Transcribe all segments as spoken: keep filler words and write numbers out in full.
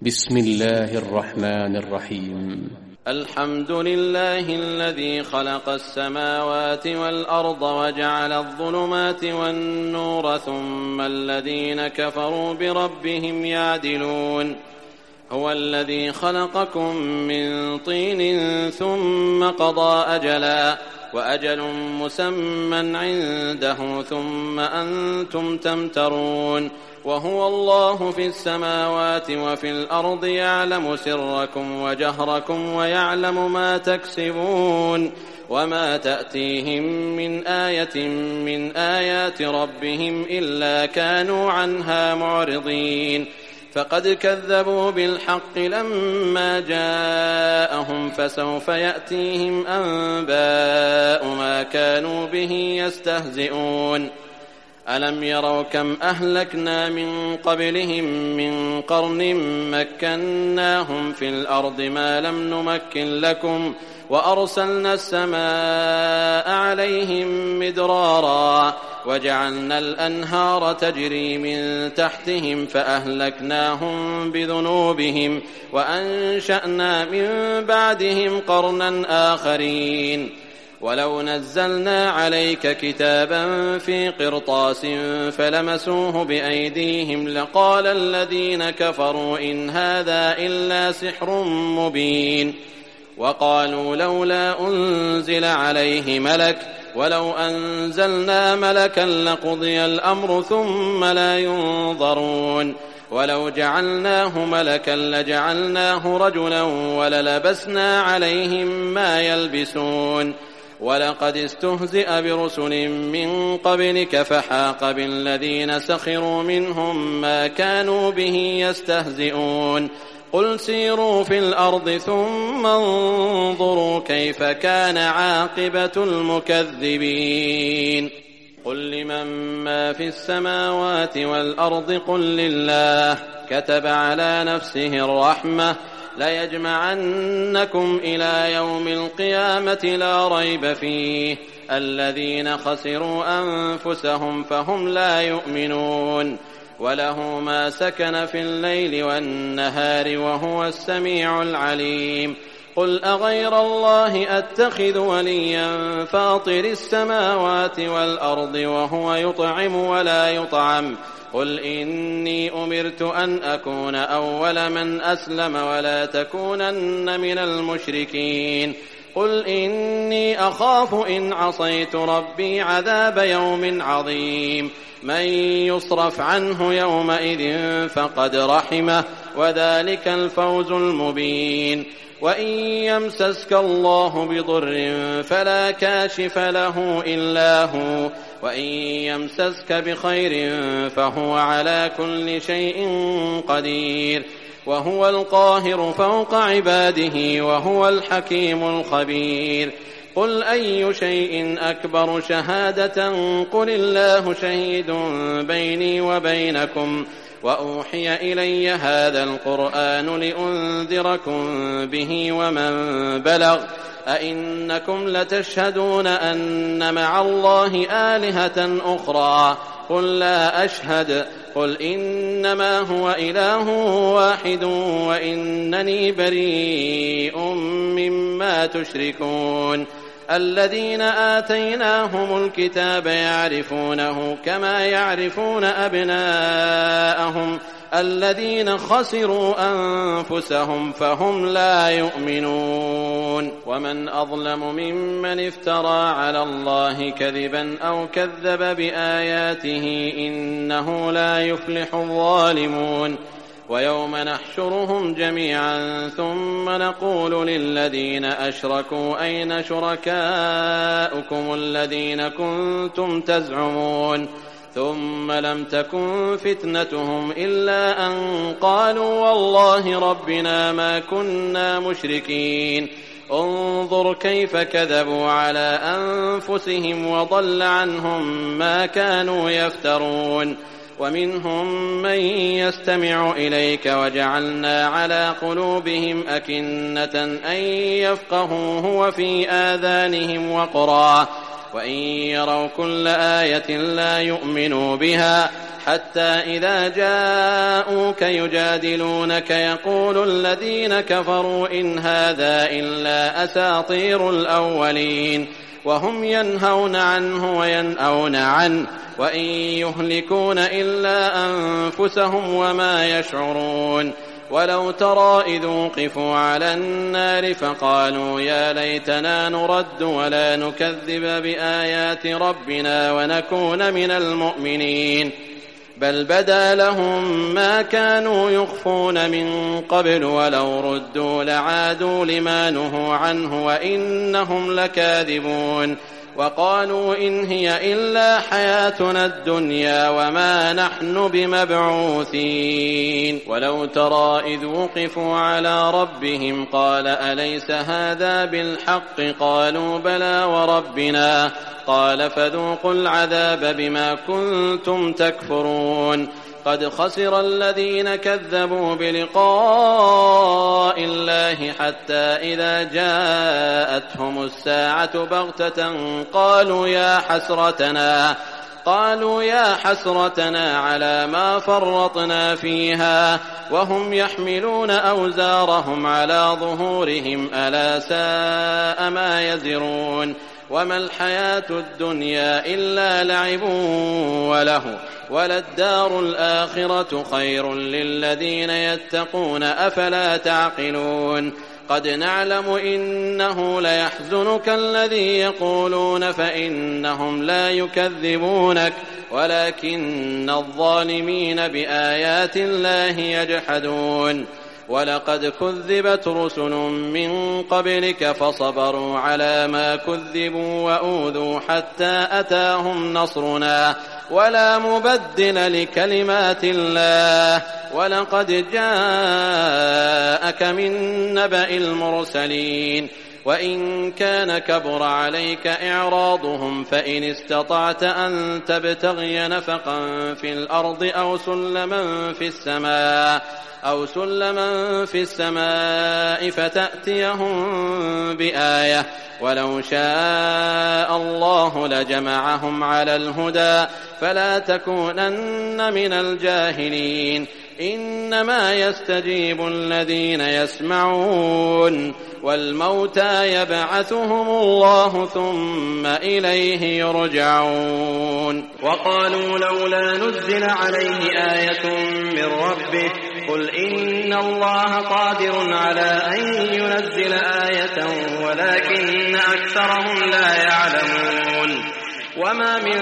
بسم الله الرحمن الرحيم. الحمد لله الذي خلق السماوات والأرض وجعل الظلمات والنور ثم الذين كفروا بربهم يعدلون. هو الذي خلقكم من طين ثم قضى أجلا وأجل مسمى عنده ثم أنتم تمترون. وهو الله في السماوات وفي الأرض يعلم سركم وجهركم ويعلم ما تكسبون وما تأتيهم من آية من آيات ربهم إلا كانوا عنها معرضين. فقد كذبوا بالحق لما جاءهم فسوف يأتيهم أنباء ما كانوا به يستهزئون. ألم يروا كم أهلكنا من قبلهم من قرن مكناهم في الأرض ما لم نمكن لكم وأرسلنا السماء عليهم مدرارا وجعلنا الأنهار تجري من تحتهم فأهلكناهم بذنوبهم وأنشأنا من بعدهم قرنا آخرين. ولو نزلنا عليك كتابا في قرطاس فلمسوه بأيديهم لقال الذين كفروا إن هذا إلا سحر مبين. وقالوا لولا أنزل عليه ملك ولو أنزلنا ملكا لقضي الأمر ثم لا ينظرون. ولو جعلناه ملكا لجعلناه رجلا وللبسنا عليهم ما يلبسون. ولقد استهزئ برسل من قبلك فحاق بالذين سخروا منهم ما كانوا به يستهزئون. قل سيروا في الأرض ثم انظروا كيف كان عاقبة المكذبين. قل لمن ما في السماوات والأرض قل لله كتب على نفسه الرحمة ليجمعنكم إلى يوم القيامة لا ريب فيه الذين خسروا أنفسهم فهم لا يؤمنون. وله ما سكن في الليل والنهار وهو السميع العليم. قل أغير الله أتخذ وليا فاطر السماوات والأرض وهو يطعم ولا يطعم. قل إني أمرت أن أكون أول من أسلم ولا تكونن من المشركين. قل إني أخاف إن عصيت ربي عذاب يوم عظيم. من يصرف عنه يومئذ فقد رحمه وذلك الفوز المبين. وإن يمسسك الله بضر فلا كاشف له إلا هو وإن يمسسك بخير فهو على كل شيء قدير. وهو القاهر فوق عباده وهو الحكيم الخبير. قل أي شيء أكبر شهادة قل الله شهيد بيني وبينكم وأوحي إلي هذا القرآن لأنذركم به ومن بلغ أئنكم لتشهدون أن مع الله آلهة أخرى قل لا أشهد. قل إنما هو إله واحد وإنني بريء مما تشركون. الذين آتيناهم الكتاب يعرفونه كما يعرفون أبناءهم الذين خسروا أنفسهم فهم لا يؤمنون. ومن أظلم ممن افترى على الله كذبا أو كذب بآياته إنه لا يفلح الظالمون. ويوم نحشرهم جميعا ثم نقول للذين أشركوا أين شركاؤكم الذين كنتم تزعمون ثم لم تكن فتنتهم إلا أن قالوا والله ربنا ما كنا مشركين. انظر كيف كذبوا على أنفسهم وضل عنهم ما كانوا يفترون. ومنهم من يستمع إليك وجعلنا على قلوبهم أكنة أن يفقهوه وفي آذانهم وقرا وإن يروا كل آية لا يؤمنوا بها حتى إذا جاءوك يجادلونك يقول الذين كفروا إن هذا إلا أساطير الأولين وهم ينهون عنه وينأون عنه وإن يهلكون إلا أنفسهم وما يشعرون ولو ترى إذ وقفوا على النار فقالوا يا ليتنا نرد ولا نكذب بآيات ربنا ونكون من المؤمنين بل بدا لهم ما كانوا يخفون من قبل ولو ردوا لعادوا لما نهوا عنه وإنهم لكاذبون وقالوا إن هي إلا حياتنا الدنيا وما نحن بمبعوثين ولو ترى إذ وقفوا على ربهم قال أليس هذا بالحق قالوا بلى وربنا قال فذوقوا العذاب بما كنتم تكفرون قد خسر الذين كذبوا بلقاء الله حتى إذا جاءتهم الساعة بغتة قالوا يا حسرتنا قالوا يا حسرتنا على ما فرطنا فيها وهم يحملون أوزارهم على ظهورهم ألا ساء ما يزرون وما الحياة الدنيا إلا لعب وله وللدار الآخرة خير للذين يتقون أفلا تعقلون قد نعلم إنه ليحزنك الذي يقولون فإنهم لا يكذبونك ولكن الظالمين بآيات الله يجحدون ولقد كذبت رسل من قبلك فصبروا على ما كذبوا وأوذوا حتى أتاهم نصرنا ولا مبدل لكلمات الله ولقد جاءك من نبأ المرسلين وإن كان كبر عليك إعراضهم فإن استطعت أن تبتغي نفقا في الأرض أو سلما في السماء أو سلما في السماء فتأتيهم بآية ولو شاء الله لجمعهم على الهدى فلا تكونن من الجاهلين إنما يستجيب الذين يسمعون والموتى يبعثهم الله ثم إليه يرجعون وقالوا لولا نزل عليه آية من ربه قل إن الله قادر على أن ينزل آية ولكن أكثرهم لا يعلمون وما من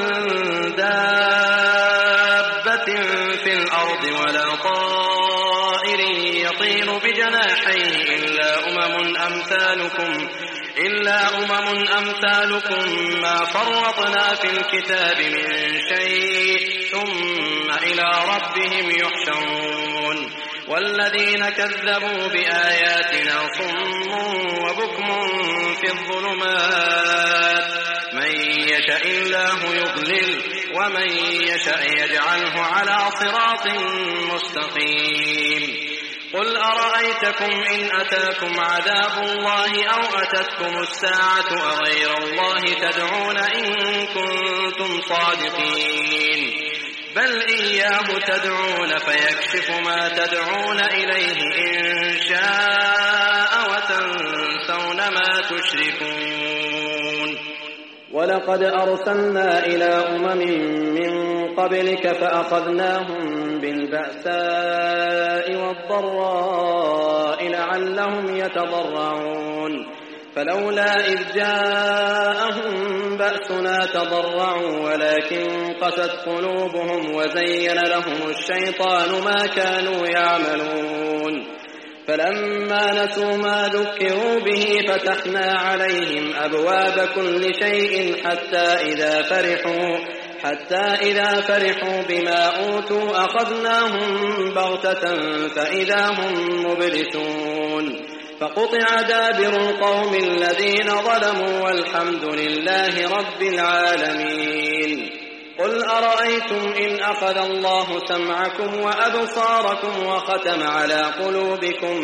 دابة في الأرض ولا طائر يطير بجناحيه إلا أمم أمثالكم إلا أمم أمثالكم ما فرطنا في الكتاب من شيء ثم إلى ربهم يحشرون والذين كذبوا بآياتنا صم وبكم في الظلمات من يشاء الله يضلل ومن يشاء يجعله على صراط مستقيم قل أرأيتكم إن أتاكم عذاب الله أو أتتكم الساعة أغير الله تدعون إن كنتم صادقين بل إياه تدعون فيكشف ما تدعون إليه إن شاء وتنسون ما تشركون ولقد أرسلنا إلى أمم من قبلك فأخذناهم بالبأساء والضراء لعلهم يتضرعون فلولا إذ جاءهم بأسنا تضرعوا ولكن قست قلوبهم وزين لهم الشيطان ما كانوا يعملون فلما نسوا ما ذكروا به فتحنا عليهم أبواب كل شيء حتى إذا فرحوا حتى إذا فرحوا بما أوتوا أخذناهم بغتة فإذا هم مبلسون فقطع دابر القوم الذين ظلموا والحمد لله رب العالمين قل أرأيتم إن أخذ الله سمعكم وأبصاركم وختم على قلوبكم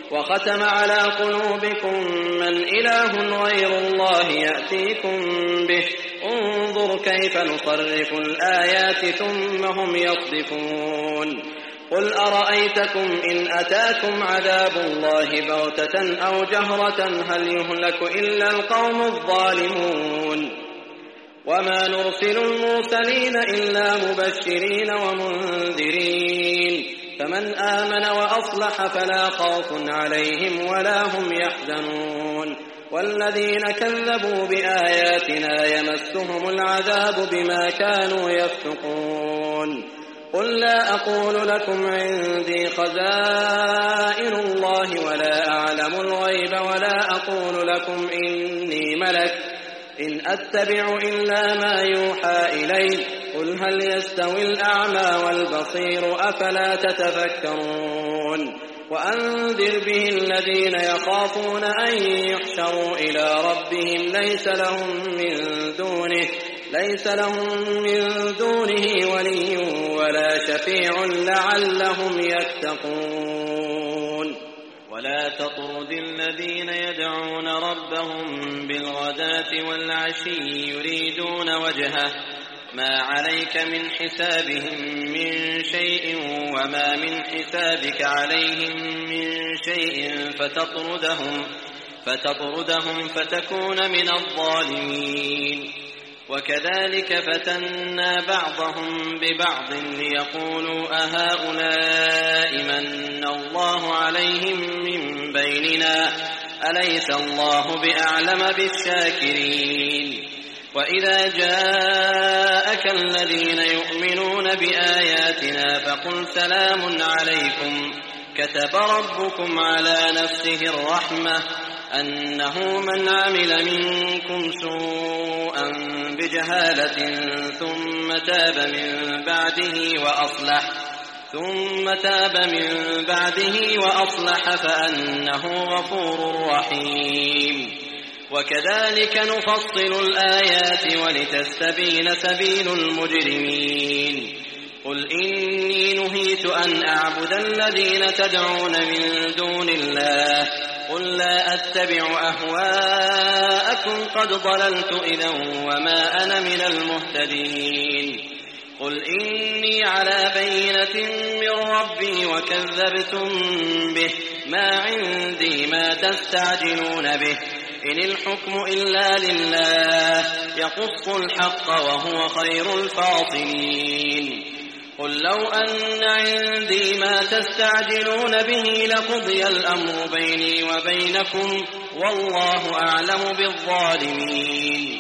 وختم على قلوبكم من إله غير الله يأتيكم به انظر كيف نصرف الآيات ثم هم يصدفون قل أرأيتكم إن أتاكم عذاب الله بغتة أو جهرة هل يهلك إلا القوم الظالمون وما نرسل المرسلين إلا مبشرين ومنذرين فمن آمن وأصلح فلا خوف عليهم ولا هم يحزنون والذين كذبوا بآياتنا يمسهم العذاب بما كانوا يفسقون قل لا أقول لكم عندي خزائن الله ولا أعلم الغيب ولا أقول لكم إني ملك إن أتبع إلا ما يوحى إلي قل هل يستوي الأعمى والبصير أفلا تتفكرون وأنذر به الذين يخافون أن يحشروا إلى ربهم ليس لهم من دونه ليس لهم من دونه ولي ولا شفيع لعلهم يتقون ولا تطرد الذين يدعون ربهم بالغداة والعشي يريدون وجهه ما عليك من حسابهم من شيء وما من حسابك عليهم من شيء فتطردهم فتطردهم فتكون من الظالمين وكذلك فتنا بعضهم ببعض ليقولوا أهؤلاء من الله عليهم من بيننا أليس الله بأعلم بالشاكرين وإذا جاءك الذين يؤمنون بآياتنا فقل سلام عليكم كتب ربكم على نفسه الرحمة أنه من عمل منكم سوءا بجهالة ثم تاب من بعده وأصلح ثم تاب من بعده وأصلح فأنه غفور رحيم وكذلك نفصل الآيات ولتستبين سبيل المجرمين قل إني نهيت أن أعبد الذين تدعون من دون الله قل لا أتبع أهواءكم قد ضللت إذا وما أنا من المهتدين قل إني على بينة من ربي وكذبتم به ما عندي ما تستعجلون به إن الحكم إلا لله يقص الحق وهو خير الفاصلين قل لو أن عندي ما تستعجلون به لقضي الأمر بيني وبينكم والله أعلم بالظالمين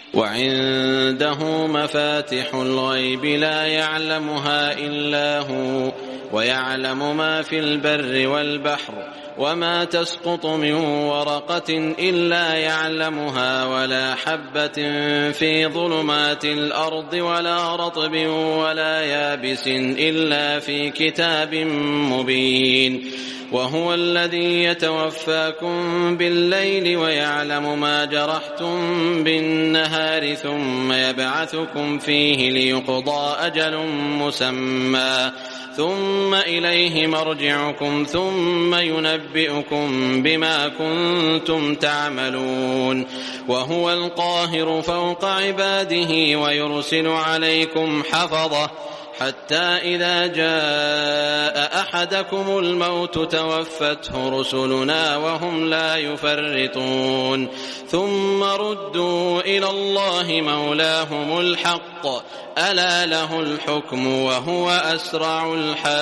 وعنده مفاتح الغيب لا يعلمها إلا هو ويعلم ما في البر والبحر وما تسقط من ورقة إلا يعلمها ولا حبة في ظلمات الأرض ولا رطب ولا يابس إلا في كتاب مبين وهو الذي يتوفاكم بالليل ويعلم ما جرحتم بالنهار ثم يبعثكم فيه ليقضى أجل مسمى ثم إليه مرجعكم ثم ينبئكم بما كنتم تعملون وهو القاهر فوق عباده ويرسل عليكم حفظة حتى إذا جاء أحدكم الموت توفته رسلنا وهم لا يفرطون ثم ردوا إلى الله مولاهم الحق ألا له الحكم وهو أسرع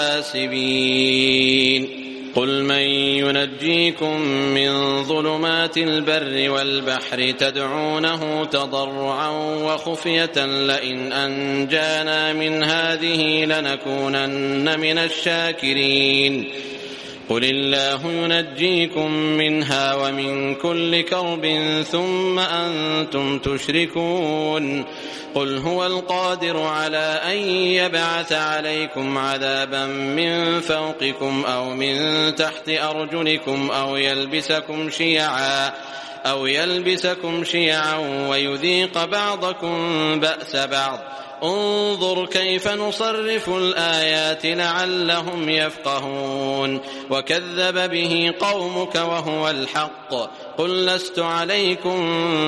الحاسبين قل من ينجيكم من ظلمات البر والبحر تدعونه تضرعا وخفية لئن أنجانا من هذه لنكونن من الشاكرين قل الله ينجيكم منها ومن كل كرب ثم أنتم تشركون قل هو القادر على أن يبعث عليكم عذابا من فوقكم أو من تحت أرجلكم أو يلبسكم شيعا أو يلبسكم شيعا ويذيق بعضكم بأس بعض انظر كيف نصرف الآيات لعلهم يفقهون وكذب به قومك وهو الحق قل لست عليكم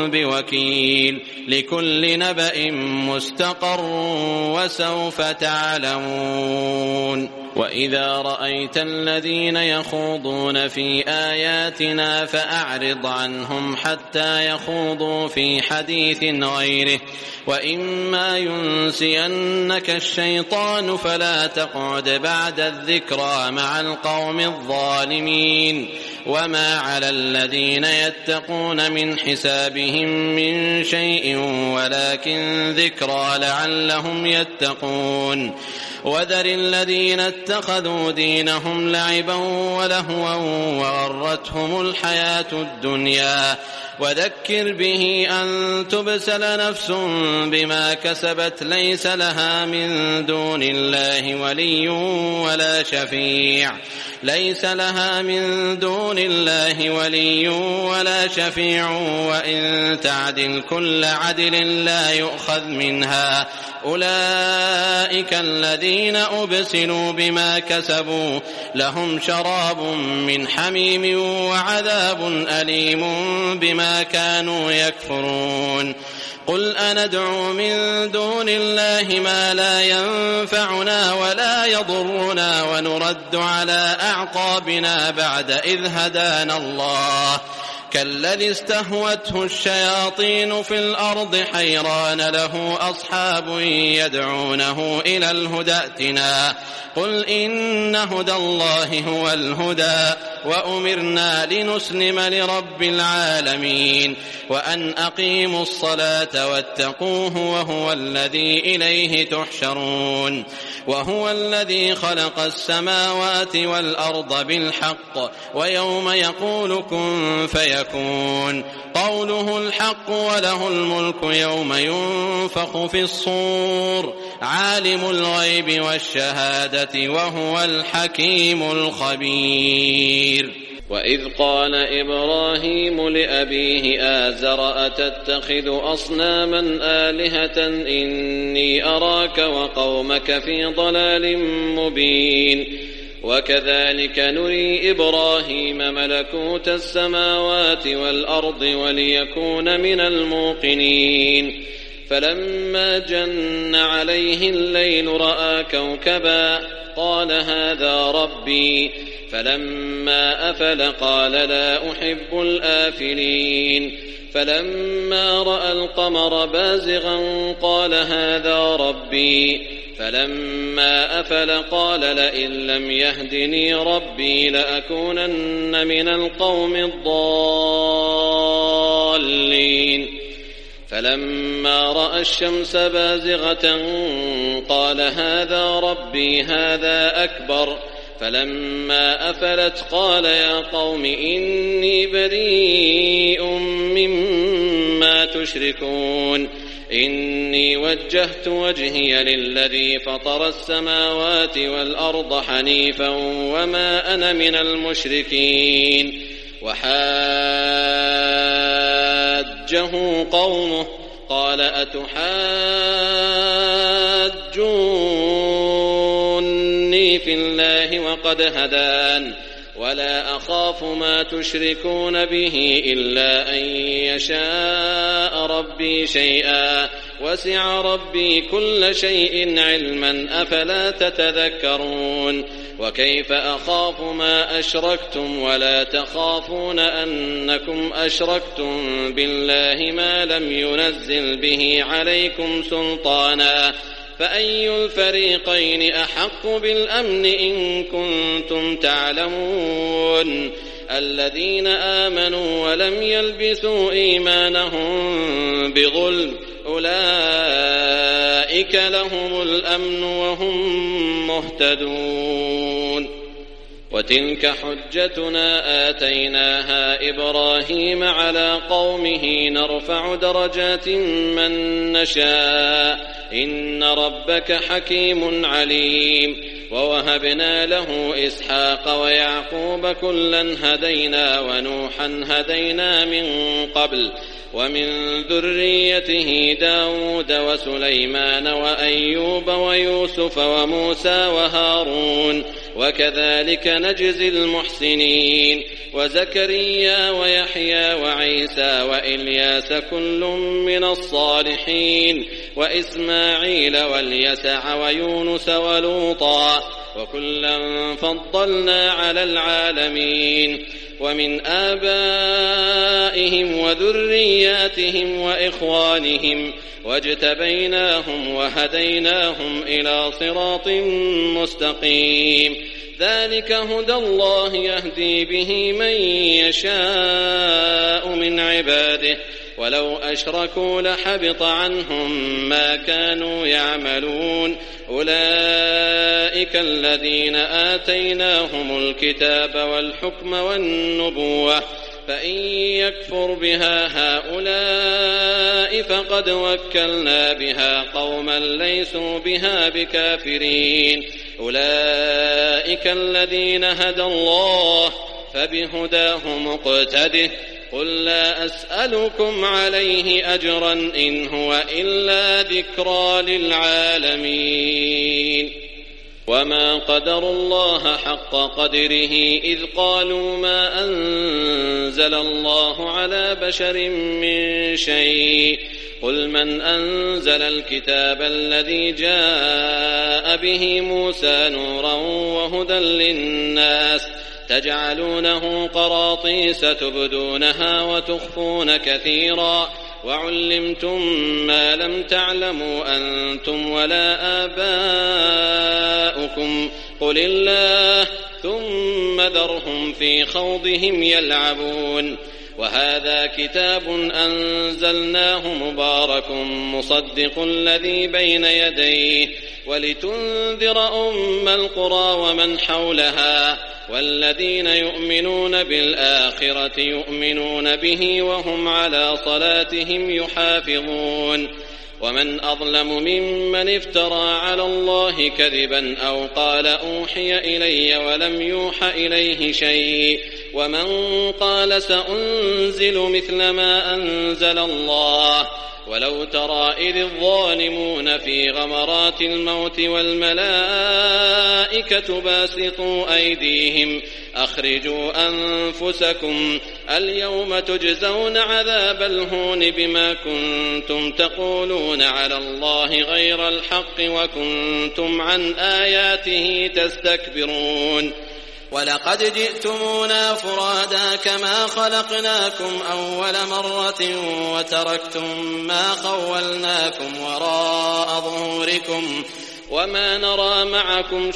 بوكيل لكل نبأ مستقر وسوف تعلمون وإذا رأيت الذين يخوضون في آياتنا فأعرض عنهم حتى يخوضوا في حديث غيره وإما ينسينك الشيطان فلا تقعد بعد الذكرى مع القوم الظالمين وما على الذين يتقون من حسابهم من شيء ولكن ذكرى لعلهم يتقون وذر الذين اتخذوا دينهم لعبا ولهوا وغرتهم الحياة الدنيا وذكر به أن تبسل نفس بما كسبت ليس لها من دون الله ولي ولا شفيع ليس لها من دون الله ولي ولا شفيع وإن تعدل كل عدل لا يؤخذ منها أولئك الذين أبسلوا بما كسبوا لهم شراب من حميم وعذاب أليم بما كانوا يكفرون قل أندعو من دون الله ما لا ينفعنا ولا يضرنا ونرد على أعقابنا بعد إذ هدانا الله كالذي استهوته الشياطين في الأرض حيران له أصحاب يدعونه إلى الهدى ائتنا قل إن هدى الله هو الهدى وأمرنا لنسلم لرب العالمين وأن أقيموا الصلاة واتقوه وهو الذي إليه تحشرون وهو الذي خلق السماوات والأرض بالحق ويوم يقول كن فيكون قوله الحق وله الملك يوم ينفخ في الصور عالم الغيب والشهادة وهو الحكيم الخبير وإذ قال إبراهيم لأبيه آزر أتتخذ أصناما آلهة إني أراك وقومك في ضلال مبين وكذلك نري إبراهيم ملكوت السماوات والأرض وليكون من الموقنين فلما جن عليه الليل رأى كوكبا قال هذا ربي فلما أفل قال لا أحب الآفلين فلما رأى القمر بازغا قال هذا ربي فلما أفل قال لئن لم يهدني ربي لأكونن من القوم الضالين فلما رأى الشمس بازغة قال هذا ربي هذا أكبر فلما أفلت قال يا قوم إني بريء مما تشركون إني وجهت وجهي للذي فطر السماوات والأرض حنيفا وما أنا من المشركين وحاجه قومه قال أتحاجوني في الله وقد هدان ولا أخاف ما تشركون به إلا أن يشاء ربي شيئا وسع ربي كل شيء علما أفلا تتذكرون وكيف أخاف ما أشركتم ولا تخافون أنكم أشركتم بالله ما لم ينزل به عليكم سلطانا فأي الفريقين أحق بالأمن إن كنتم تعلمون الذين آمنوا ولم يلبسوا إيمانهم بظلم أولئك لهم الأمن وهم مهتدون وتلك حجتنا آتيناها إبراهيم على قومه نرفع درجات من نشاء إن ربك حكيم عليم ووهبنا له إسحاق ويعقوب كلا هدينا ونوحا هدينا من قبل ومن ذريته داود وسليمان وأيوب ويوسف وموسى وهارون وكذلك نجزي المحسنين وزكريا ويحيى وعيسى وإلياس كل من الصالحين وإسماعيل واليسع ويونس ولوطا وكلا فضلنا على العالمين ومن آبائهم وذرياتهم وإخوانهم واجتبيناهم وهديناهم إلى صراط مستقيم ذلك هدى الله يهدي به من يشاء من عباده ولو أشركوا لحبط عنهم ما كانوا يعملون أولئك الذين آتيناهم الكتاب والحكم والنبوة فإن يكفر بها هؤلاء فقد وكلنا بها قوما ليسوا بها بكافرين أولئك الذين هدى الله فبهداه مقتده قل لا أسألكم عليه أجرا إن هو إلا ذكرى للعالمين وما قدروا الله حق قدره إذ قالوا ما أنزل الله على بشر من شيء قل من أنزل الكتاب الذي جاء به موسى نورا وهدى للناس تجعلونه قراطيس تبدونها وتخفون كثيرا وعلمتم ما لم تعلموا أنتم ولا آباؤكم قل الله ثم ذرهم في خوضهم يلعبون وهذا كتاب أنزلناه مبارك مصدق الذي بين يديه ولتنذر أم القرى ومن حولها والذين يؤمنون بالآخرة يؤمنون به وهم على صلاتهم يحافظون ومن أظلم ممن افترى على الله كذبا أو قال أوحي إلي ولم يوح إليه شيء ومن قال سأنزل مثل ما أنزل الله ولو ترى إذ الظالمون في غمرات الموت والملائكة باسطوا أيديهم أخرجوا أنفسكم اليوم تجزون عذاب الهون بما كنتم تقولون على الله غير الحق وكنتم عن آياته تستكبرون ولقد جئتمونا فرادا كما خلقناكم أول مرة وتركتم ما خولناكم وراء ظهوركم وما نرى معكم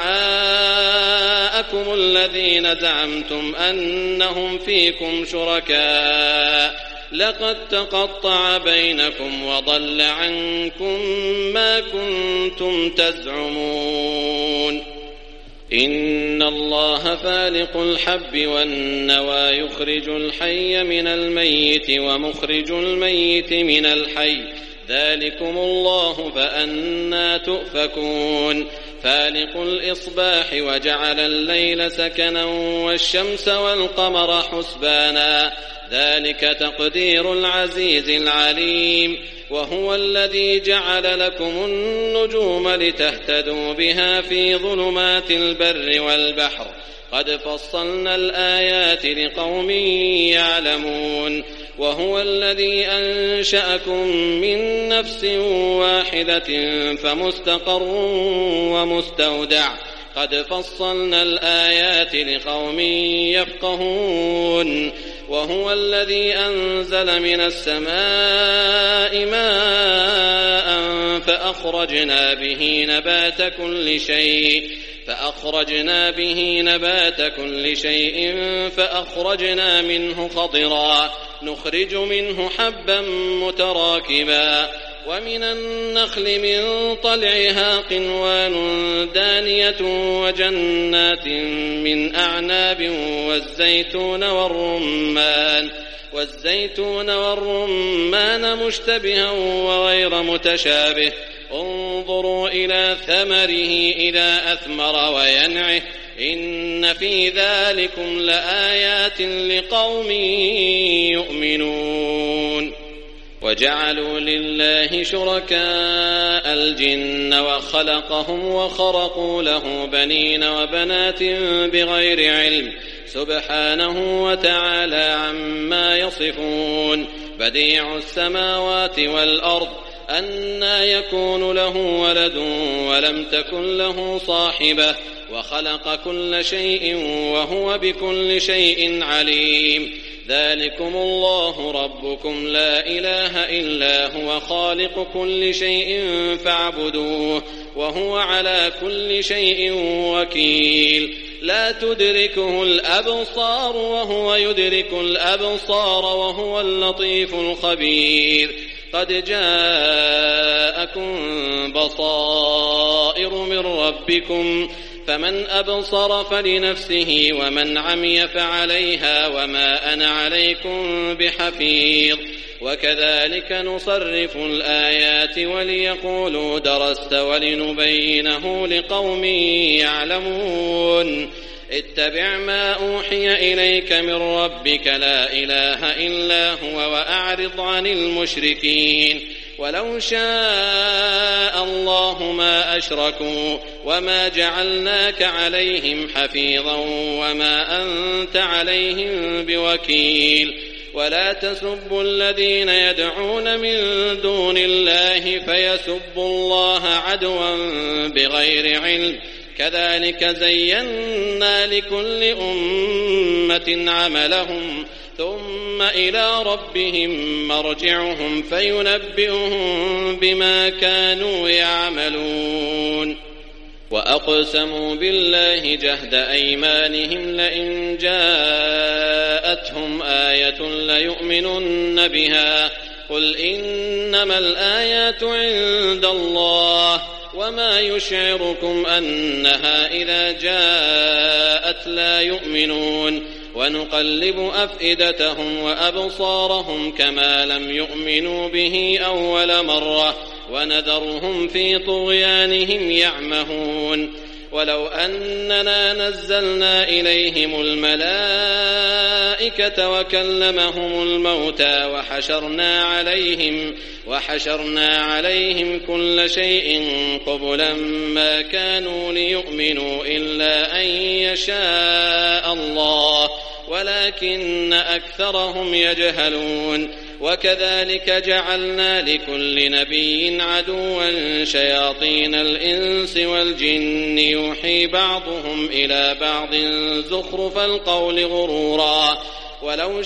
شفعاءكم الذين زعمتم أنهم فيكم شركاء لقد تقطع بينكم وضل عنكم ما كنتم تزعمون إن الله فالق الحب والنوى يخرج الحي من الميت ومخرج الميت من الحي ذلكم الله فأنى تؤفكون فالق الإصباح وجعل الليل سكنا والشمس والقمر حسبانا ذلك تقدير العزيز العليم وهو الذي جعل لكم النجوم لتهتدوا بها في ظلمات البر والبحر قد فصلنا الآيات لقوم يعلمون وهو الذي أنشأكم من نفس واحدة فمستقر ومستودع قد فصلنا الآيات لقوم يفقهون وهو الذي أنزل من السماء ماء فأخرجنا به نبات كل شيء فأخرجنا به نبات كل شيء فأخرجنا منه خضرا نخرج منه حبا متراكبا ومن النخل من طلعها قنوان دانية وجنات من أعناب والزيتون والرمان والزيتون والرمان مشتبها وغير متشابه انظروا إلى ثمره إذا أثمر وينعه إن في ذلكم لآيات لقوم يؤمنون. وجعلوا لله شركاء الجن وخلقهم وخرقوا له بنين وبنات بغير علم سبحانه وتعالى عما يصفون. بديع السماوات والأرض أنى يكون له ولد ولم تكن له صاحبة وخلق كل شيء وهو بكل شيء عليم. ذلكم الله ربكم لا إله إلا هو خالق كل شيء فاعبدوه وهو على كل شيء وكيل. لا تدركه الأبصار وهو يدرك الأبصار وهو اللطيف الخبير. قد جاءكم بصائر من ربكم فمن أبصر فلنفسه ومن عمي فعليها وما أنا عليكم بحفيظ. وكذلك نصرف الآيات وليقولوا درست ولنبينه لقوم يعلمون. اتبع ما أوحي إليك من ربك لا إله إلا هو وأعرض عن المشركين. ولو شاء الله ما أشركوا وما جعلناك عليهم حفيظا وما أنت عليهم بوكيل. ولا تسبوا الذين يدعون من دون الله فيسبوا الله عدوا بغير علم كذلك زينا لكل أمة عملهم ثم إلى ربهم مرجعهم فينبئهم بما كانوا يعملون. وأقسموا بالله جهد أيمانهم لئن جاءتهم آية ليؤمنن بها قل إنما الآيات عند الله وما يشعركم أنها إذا جاءت لا يؤمنون. ونقلب أفئدتهم وأبصارهم كما لم يؤمنوا به أول مرة ونذرهم في طغيانهم يعمهون. ولو أننا نزلنا إليهم الملائكة وكلمهم الموتى وحشرنا عليهم وحشرنا عليهم كل شيء قبلا ما كانوا ليؤمنوا إلا أن يشاء الله ولكن أكثرهم يجهلون. وكذلك جعلنا لكل نبي عدوا شياطين الإنس والجن يوحي بعضهم إلى بعض زخرف القول غرورا ولو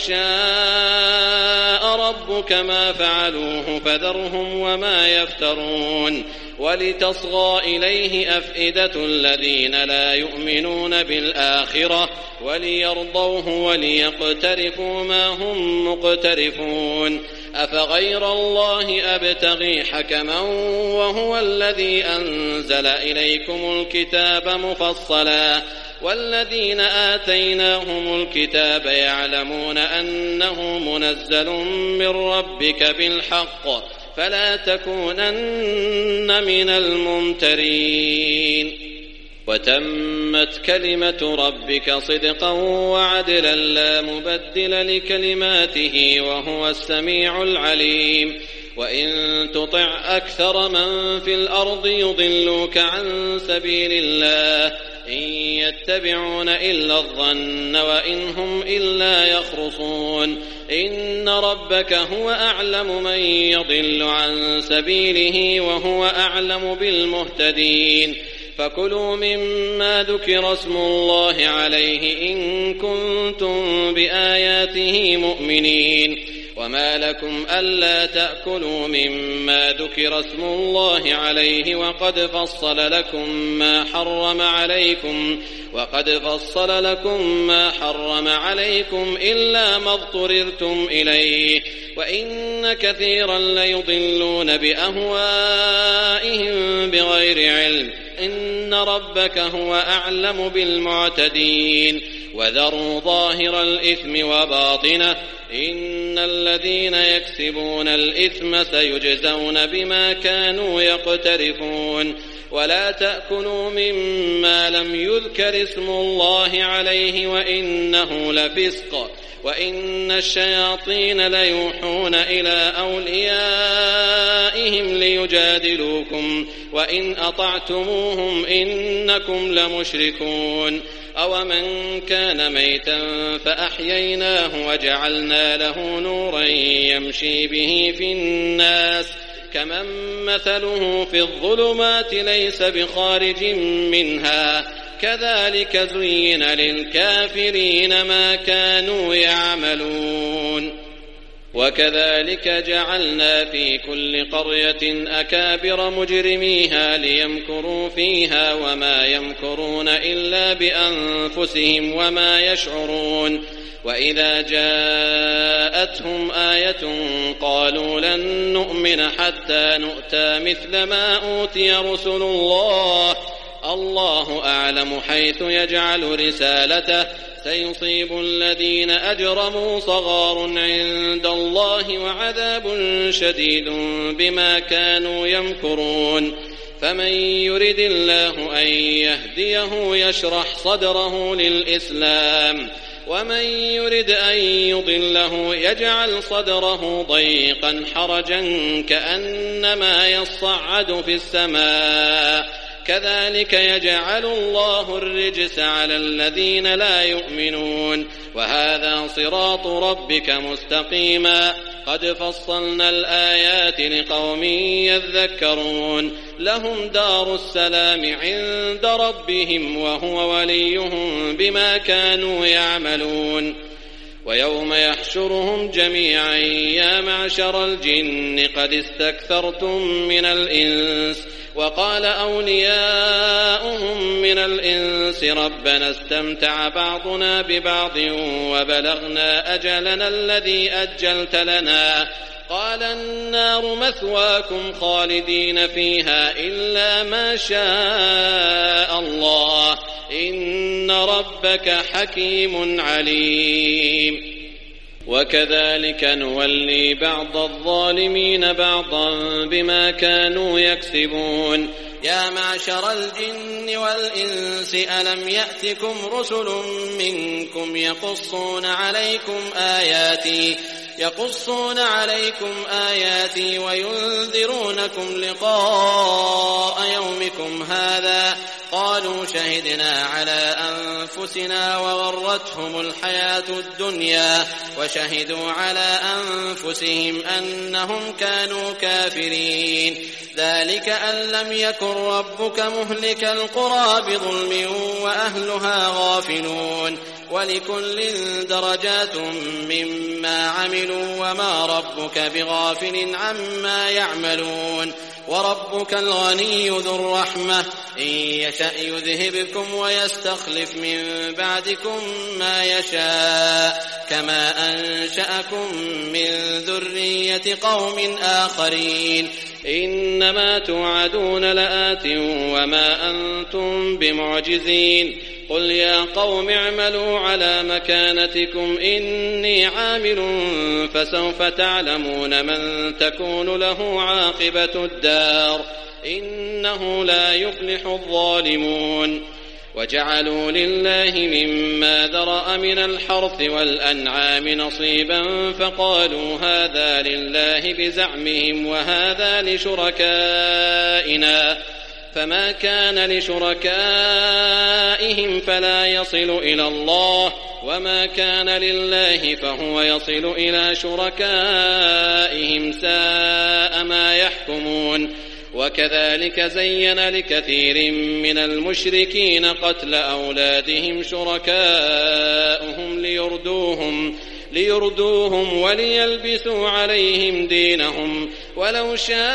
شاء ربك ما فعلوه فذرهم وما يفترون. ولتصغى إليه أفئدة الذين لا يؤمنون بالآخرة وليرضوه وليقترفوا ما هم مقترفون. أفغير الله أبتغي حكما وهو الذي أنزل إليكم الكتاب مفصلا والذين آتيناهم الكتاب يعلمون أنه منزل من ربك بالحق فلا تكونن من الممترين. وتمت كلمة ربك صدقا وعدلا لا مبدل لكلماته وهو السميع العليم. وإن تطع أكثر من في الأرض يضلوك عن سبيل الله إن يتبعون إلا الظن وإن هم إلا يخرصون. إن ربك هو أعلم من يضل عن سبيله وهو أعلم بالمهتدين. فكلوا مما ذكر اسم الله عليه إن كنتم بآياته مؤمنين. وما لكم ألا تأكلوا مما ذكر اسم الله عليه وقد فصل لكم ما حرم عليكم وقد فصل لكم ما حرم عليكم إلا ما اضطررتم إليه وإن كثيرا ليضلون بأهوائهم بغير علم إن ربك هو أعلم بالمعتدين. وذروا ظاهر الإثم وباطنه إن الذين يكسبون الإثم سيجزون بما كانوا يقترفون ولا تأكلوا مما لم يذكر اسم الله عليه وإنه لفسق وإن الشياطين ليوحون إلى أوليائهم ليجادلوكم وإن أطعتموهم إنكم لمشركون أومن كان ميتا فأحييناه وجعلنا له نورا يمشي به في الناس كمن مثله في الظلمات ليس بخارج منها كذلك زين للكافرين ما كانوا يعملون وكذلك جعلنا في كل قرية أكابر مجرميها ليمكروا فيها وما يمكرون إلا بأنفسهم وما يشعرون وإذا جاءتهم آية قالوا لن نؤمن حتى نؤتى مثل ما أوتي رسل الله الله أعلم حيث يجعل رسالته سيصيب الذين أجرموا صغار عند الله وعذاب شديد بما كانوا يمكرون فمن يرد الله أن يهديه يشرح صدره للإسلام ومن يرد أن يضله يجعل صدره ضيقا حرجا كأنما يصعد في السماء كذلك يجعل الله الرجس على الذين لا يؤمنون وهذا صراط ربك مستقيما قد فصلنا الآيات لقوم يذكرون لهم دار السلام عند ربهم وهو وليهم بما كانوا يعملون ويوم يحشرهم جميعا يا معشر الجن قد استكثرتم من الإنس وقال أولياؤهم من الإنس ربنا استمتع بعضنا ببعض وبلغنا أجلنا الذي أجلت لنا قال النار مثواكم خالدين فيها إلا ما شاء الله إن ربك حكيم عليم وكذلك نولي بعض الظالمين بعضا بما كانوا يكسبون يا معشر الجن والإنس ألم يأتكم رسل منكم يقصون عليكم آياتي يقصون عليكم آياتي وينذرونكم لقاء يومكم هذا قالوا شهدنا على أنفسنا وغرتهم الحياة الدنيا وشهدوا على أنفسهم أنهم كانوا كافرين ذلك أن لم يكن ربك مهلك القرى بظلم وأهلها غافلون ولكل درجات مما عملوا وما ربك بغافل عما يعملون وربك الغني ذو الرحمة إن يشأ يذهبكم ويستخلف من بعدكم ما يشاء كما أنشأكم من ذرية قوم آخرين إنما توعدون لآت وما أنتم بمعجزين قل يا قوم اعملوا على مكانتكم إني عامل فسوف تعلمون من تكون له عاقبة الدار إنه لا يفلح الظالمون وجعلوا لله مما ذرأ من الحرث والأنعام نصيبا فقالوا هذا لله بزعمهم وهذا لشركائنا فما كان لشركائهم فلا يصل إلى الله وما كان لله فهو يصل إلى شركائهم ساء ما يحكمون وكذلك زين لكثير من المشركين قتل أولادهم شركاؤهم ليردوهم ليردوهم وليلبسوا عليهم دينهم ولو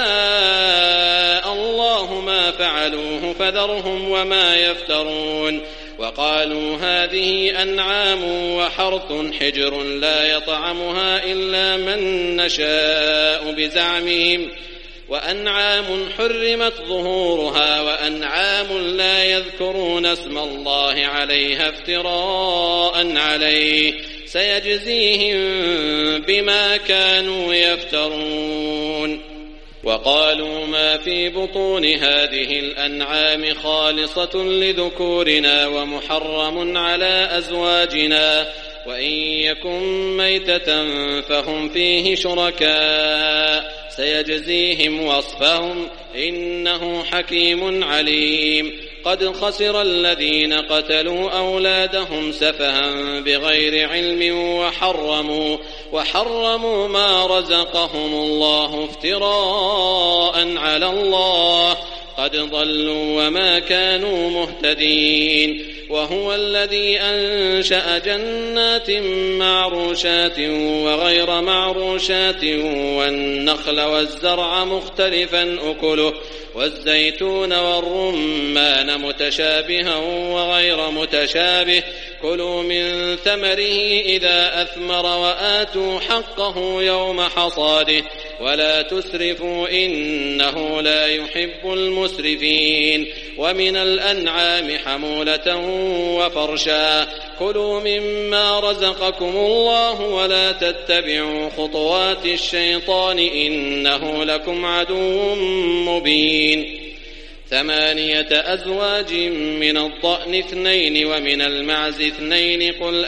شاء الله ما فعلوه فذرهم وما يفترون وقالوا هذه أنعام وحرث حجر لا يطعمها إلا من نشاء بزعمهم وأنعام حرمت ظهورها وأنعام لا يذكرون اسم الله عليها افتراء عليه سيجزيهم بما كانوا يفترون. وقالوا ما في بطون هذه الأنعام خالصة لذكورنا ومحرم على أزواجنا وإن يكن ميتة فهم فيه شركاء سيجزيهم وصفهم إنه حكيم عليم. قد خسر الذين قتلوا أولادهم سفها بغير علم وحرموا, وحرموا ما رزقهم الله افتراء على الله قد ضلوا وما كانوا مهتدين. وهو الذي أنشأ جنات معروشات وغير معروشات والنخل والزرع مختلفا أكله والزيتون والرمان متشابها وغير متشابه كلوا من ثمره إذا أثمر وآتوا حقه يوم حصاده ولا تسرفوا إنه لا يحب المسرفين. ومن الأنعام حمولة وفرشا كلوا مما رزقكم الله ولا تتبعوا خطوات الشيطان إنه لكم عدو مبين. ثمانية أزواج من الضأن اثنين ومن المعز اثنين قل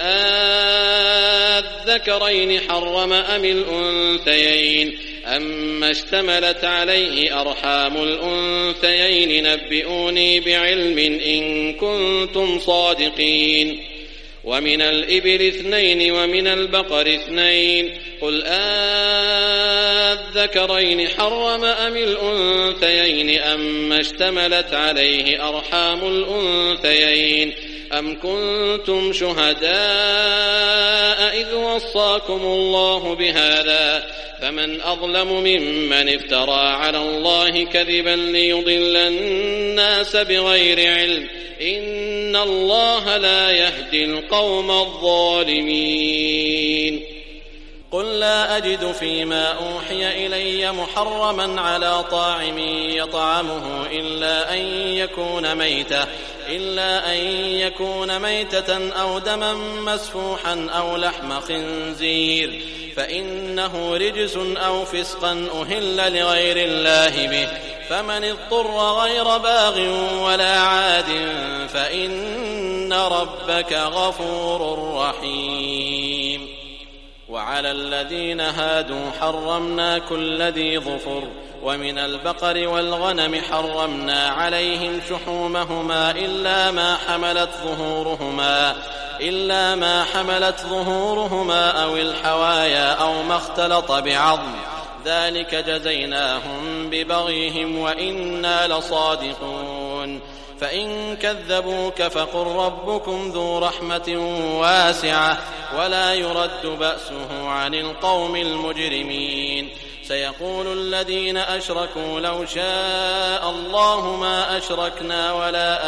آذكرين حرم أم الأنثيين أما اشتملت عليه أرحام الأنثيين نبئوني بعلم إن كنتم صادقين. ومن الإبل اثنين ومن البقر اثنين قل آذكرين حرم أم الأنثيين أما اشتملت عليه أرحام الأنثيين أم كنتم شهداء إذ وصاكم الله بهذا فمن أظلم ممن افترى على الله كذبا ليضل الناس بغير علم إن الله لا يهدي القوم الظالمين. قل لا أجد فيما أوحي إلي محرما على طاعم يطعمه إلا أن يكون ميتة إلا أن يكون ميتة أو دما مسفوحا أو لحم خنزير فإنه رجس أو فسقا أهل لغير الله به فمن اضطر غير باغ ولا عاد فإن ربك غفور رحيم. وعلى الذين هادوا حرمنا كل ذي ظفر ومن البقر والغنم حرمنا عليهم شحومهما إلا ما حملت ظهورهما إلا ما حملت ظهورهما أو الحوايا أو ما اختلط بعظم ذلك جزيناهم ببغيهم وإنا لصادقون. فإن كذبوك فقل ربكم ذو رحمة واسعة ولا يرد بأسه عن القوم المجرمين. سيقول الذين أشركوا لو شاء الله ما أشركنا ولا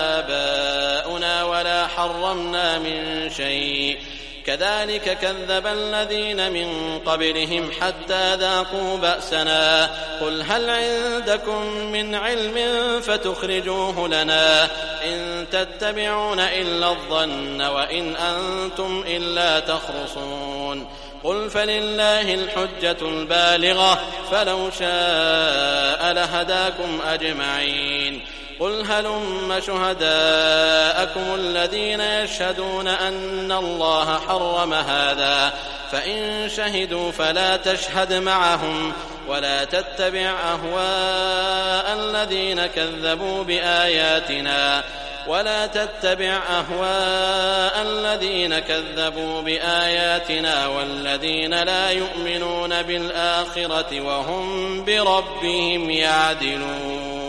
آباؤنا ولا حرمنا من شيء كذلك كذب الذين من قبلهم حتى ذاقوا بأسنا قل هل عندكم من علم فتخرجوه لنا إن تتبعون إلا الظن وإن أنتم إلا تخرصون. قل فلله الحجة البالغة فلو شاء لهداكم أجمعين. قل هلم شهداءكم الذين يشهدون أن الله حرم هذا فإن شهدوا فلا تشهد معهم ولا تتبع أهواء الذين كذبوا بآياتنا ولا تتبع أهواء الذين كذبوا بآياتنا والذين لا يؤمنون بالآخرة وهم بربهم يعدلون.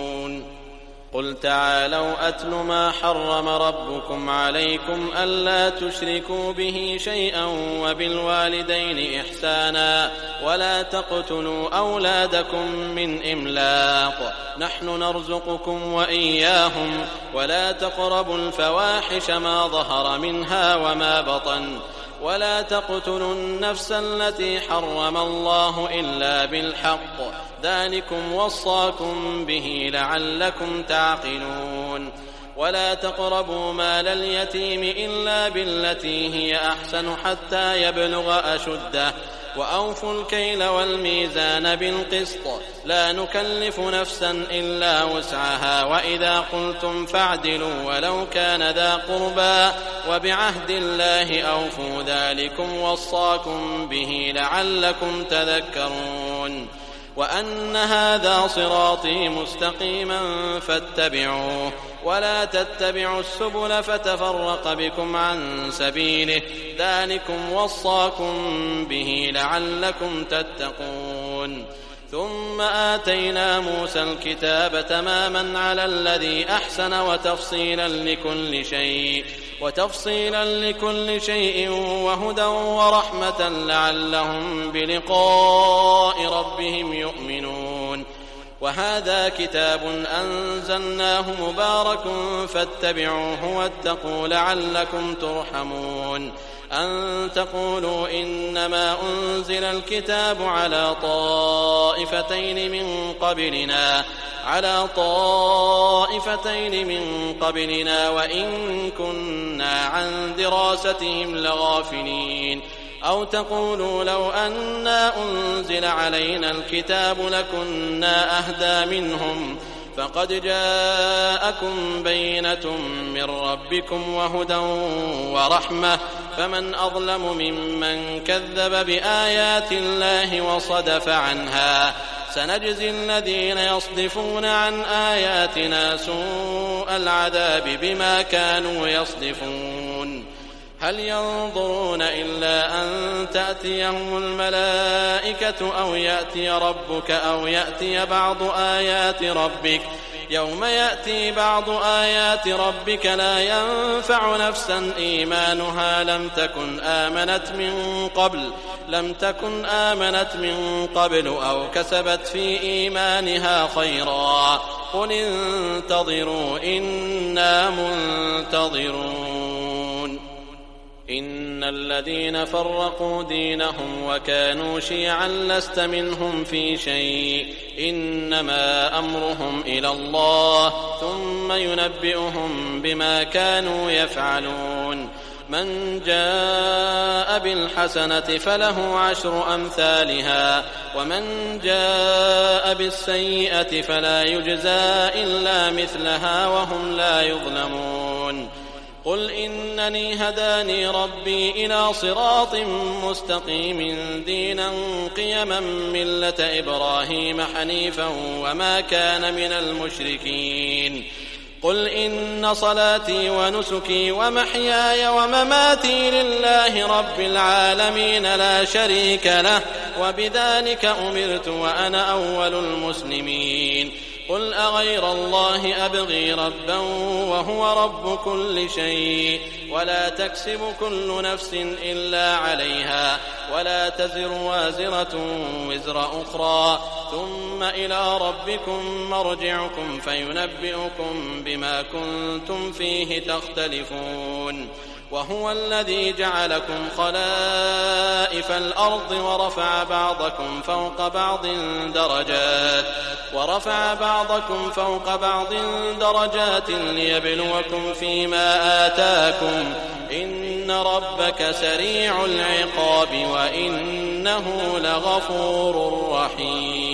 قل تعالوا أتل ما حرم ربكم عليكم ألا تشركوا به شيئا وبالوالدين إحسانا ولا تقتلوا أولادكم من إملاق نحن نرزقكم وإياهم ولا تقربوا الفواحش ما ظهر منها وما بطن ولا تقتلوا النفس التي حرم الله إلا بالحق ذلكم وصاكم به لعلكم تعقلون. ولا تقربوا مال اليتيم إلا بالتي هي أحسن حتى يبلغ أشده وأوفوا الكيل والميزان بالقسط لا نكلف نفسا إلا وسعها وإذا قلتم فاعدلوا ولو كان ذا قربى وبعهد الله أوفوا ذلكم وصاكم به لعلكم تذكرون وأن هذا صراطي مستقيما فاتبعوه ولا تتبعوا السبل فتفرق بكم عن سبيله ذلكم وصاكم به لعلكم تتقون ثم آتينا موسى الكتاب تماما على الذي أحسن وتفصيلا لكل شيء وتفصيلا لكل شيء وهدى ورحمة لعلهم بلقاء ربهم يؤمنون وهذا كتاب أنزلناه مبارك فاتبعوه واتقوا لعلكم ترحمون أن تقولوا إنما أنزل الكتاب على طائفتين من قبلنا على طائفتين من قبلنا وإن كنا عن دراستهم لغافلين أو تقولوا لو أنا أنزل علينا الكتاب لكنا أهدى منهم فقد جاءكم بينة من ربكم وهدى ورحمة فمن أظلم ممن كذب بآيات الله وصدف عنها سنجزي الذين يصدفون عن آياتنا سوء العذاب بما كانوا يصدفون هل ينظرون إلا أن تأتيهم الملائكة أو يأتي ربك أو يأتي بعض آيات ربك يوم يأتي بعض آيات ربك لا ينفع نفسا إيمانها لم تكن آمنت من قبل لم تكن آمنت من قبل أو كسبت في إيمانها خيرا قل انتظروا إنا منتظرون إن الذين فرقوا دينهم وكانوا شيعا لست منهم في شيء إنما أمرهم إلى الله ثم ينبئهم بما كانوا يفعلون من جاء بالحسنة فله عشر أمثالها ومن جاء بالسيئة فلا يجزى إلا مثلها وهم لا يظلمون قل إنني هداني ربي إلى صراط مستقيم دينا قيما ملة إبراهيم حنيفا وما كان من المشركين قل إن صلاتي ونسكي ومحياي ومماتي لله رب العالمين لا شريك له وبذلك أمرت وأنا أول المسلمين قل أغير الله أبغي ربا وهو رب كل شيء ولا تكسب كل نفس إلا عليها ولا تزر وازرة وزر أخرى ثم إلى ربكم مرجعكم فينبئكم بما كنتم فيه تختلفون وهو الذي جعلكم خلائف الأرض ورفع بعضكم فوق بعض درجات ورفع بعضكم فوق بعض درجات ليبلوكم فيما آتاكم إن ربك سريع العقاب وإنه لغفور رحيم